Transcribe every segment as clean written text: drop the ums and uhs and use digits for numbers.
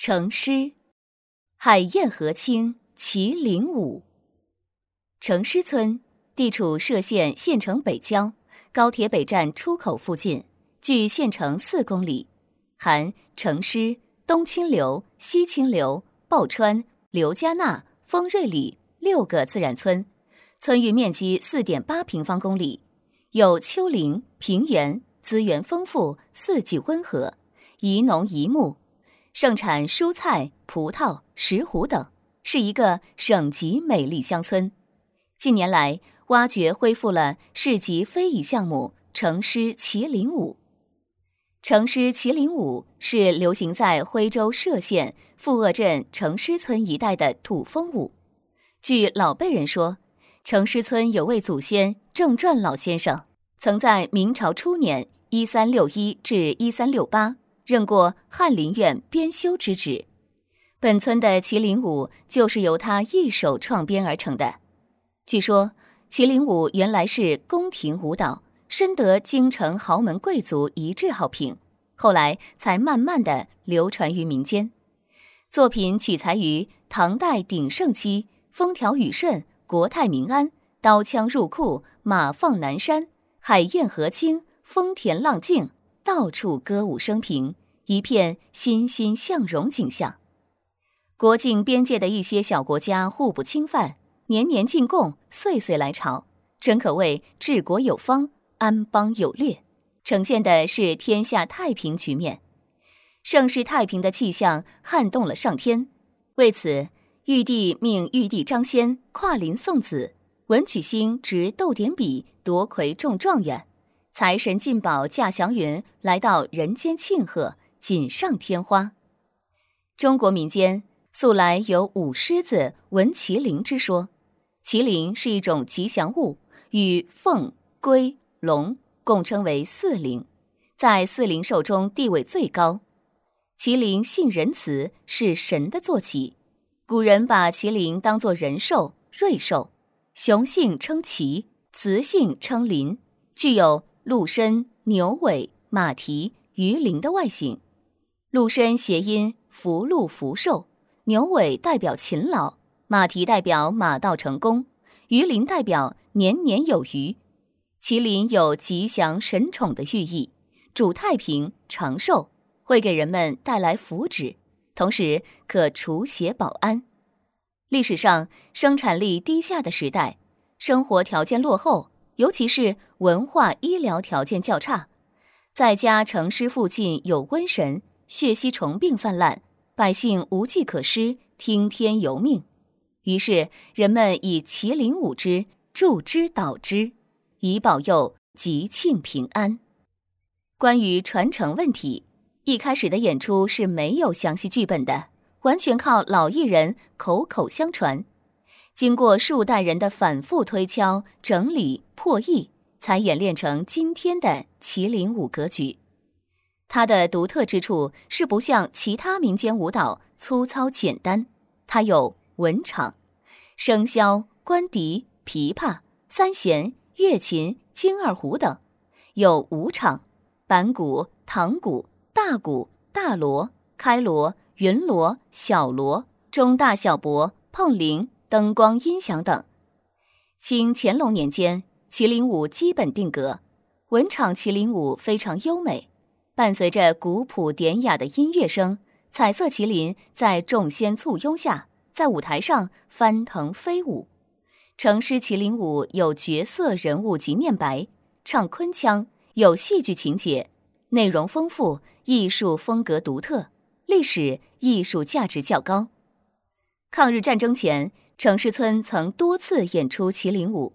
成诗，海晏河清麒麟舞。成诗村地处歙县县城北郊，高铁北站出口附近，距县城4公里，含成诗、东清流、西清流、鲍川、刘家纳、丰瑞里6个自然村，村域面积4.8平方公里，有丘陵、平原，资源丰富，四季温和，宜农宜牧，盛产蔬菜、葡萄、石斛等，是一个省级美丽乡村。近年来，挖掘恢复了市级非遗项目成诗麒麟舞。成诗麒麟舞是流行在徽州歙县富鄂镇成诗村一带的土风舞。据老辈人说，成诗村有位祖先郑传老先生，曾在明朝初年1361至1368任过翰林院编修之职。本村的麒麟舞就是由他一手创编而成的。据说麒麟舞原来是宫廷舞蹈，深得京城豪门贵族一致好评，后来才慢慢地流传于民间。作品取材于唐代鼎盛期风调雨顺、国泰民安、刀枪入库、马放南山、海晏河清、风田浪静，到处歌舞升平，一片欣欣向荣景象。国境边界的一些小国家互不侵犯，年年进贡，岁岁来朝，真可谓治国有方，安邦有略，呈现的是天下太平局面。盛世太平的气象撼动了上天，为此玉帝命玉帝张先跨林送子，文曲星执斗点笔夺魁中状元，财神进宝驾祥云来到人间庆贺，锦上添花。中国民间素来有舞狮子闻麒麟之说，麒麟是一种吉祥物，与凤、龟、龙共称为四灵，在四灵兽中地位最高。麒麟性仁慈，是神的坐骑，古人把麒麟当作人兽、瑞兽，雄性称麒，雌性称麟，具有鹿身、牛尾、马蹄、鱼鳞的外形。鹿身谐音福禄福寿，牛尾代表勤劳，马蹄代表马到成功，鱼鳞代表年年有余。麒麟有吉祥神宠的寓意，主太平长寿，会给人们带来福祉，同时可除邪保安。历史上生产力低下的时代，生活条件落后，尤其是文化医疗条件较差，在家成诗附近有瘟神，血吸虫病泛滥，百姓无计可施，听天由命。于是人们以麒麟舞之，助之导之，以保佑吉庆平安。关于传承问题，一开始的演出是没有详细剧本的，完全靠老艺人口口相传，经过数代人的反复推敲、整理、破译，才演练成今天的麒麟舞格局。它的独特之处是不像其他民间舞蹈粗糙简单，它有文场、笙箫、官笛、琵琶、三弦、乐琴、京二胡等，有武场、板鼓、堂鼓、大鼓、大锣、开锣、云锣、小锣、中大小钹、碰铃、灯光音响等。清乾隆年间，麒麟舞基本定格，文场麒麟舞非常优美，伴随着古朴典雅的音乐声，彩色麒麟在众仙簇拥下，在舞台上翻腾飞舞。成诗麒麟舞有角色人物及念白，唱昆腔，有戏剧情节，内容丰富，艺术风格独特，历史艺术价值较高。抗日战争前，成诗村曾多次演出麒麟舞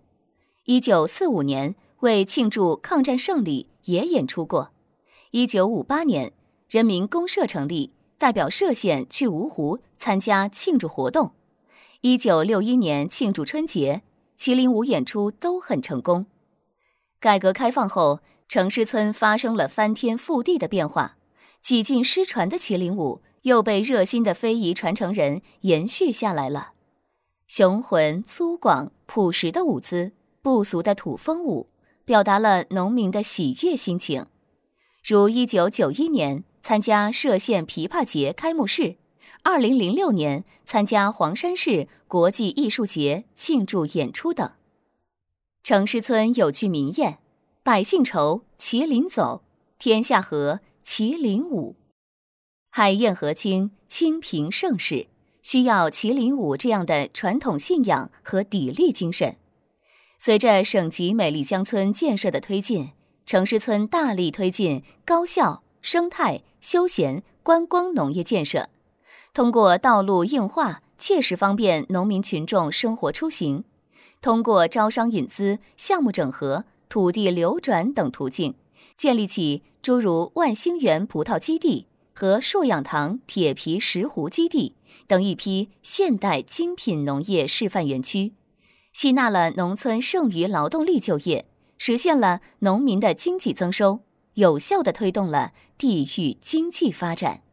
，1945年为庆祝抗战胜利也演出过。1958年，人民公社成立，代表歙县去芜湖参加庆祝活动。1961年庆祝春节，麒麟舞演出都很成功。改革开放后，成诗村发生了翻天覆地的变化，几近失传的麒麟舞又被热心的非遗传承人延续下来了。雄浑粗犷朴实的舞姿，不俗的土风舞，表达了农民的喜悦心情。如1991年参加歙县琵琶节开幕式， 2006年参加黄山市国际艺术节庆祝演出等。城师村有句名谚：百姓愁，麒麟走；天下和，麒麟舞。海晏河清，清平盛世，需要麒麟舞这样的传统信仰和砥砺精神。随着省级美丽乡村建设的推进，城师村大力推进高效、生态、休闲、观光农业建设，通过道路硬化，切实方便农民群众生活出行；通过招商引资、项目整合、土地流转等途径，建立起诸如万兴园葡萄基地和硕养堂铁皮石斛基地等一批现代精品农业示范园区，吸纳了农村剩余劳动力就业，实现了农民的经济增收，有效地推动了地域经济发展。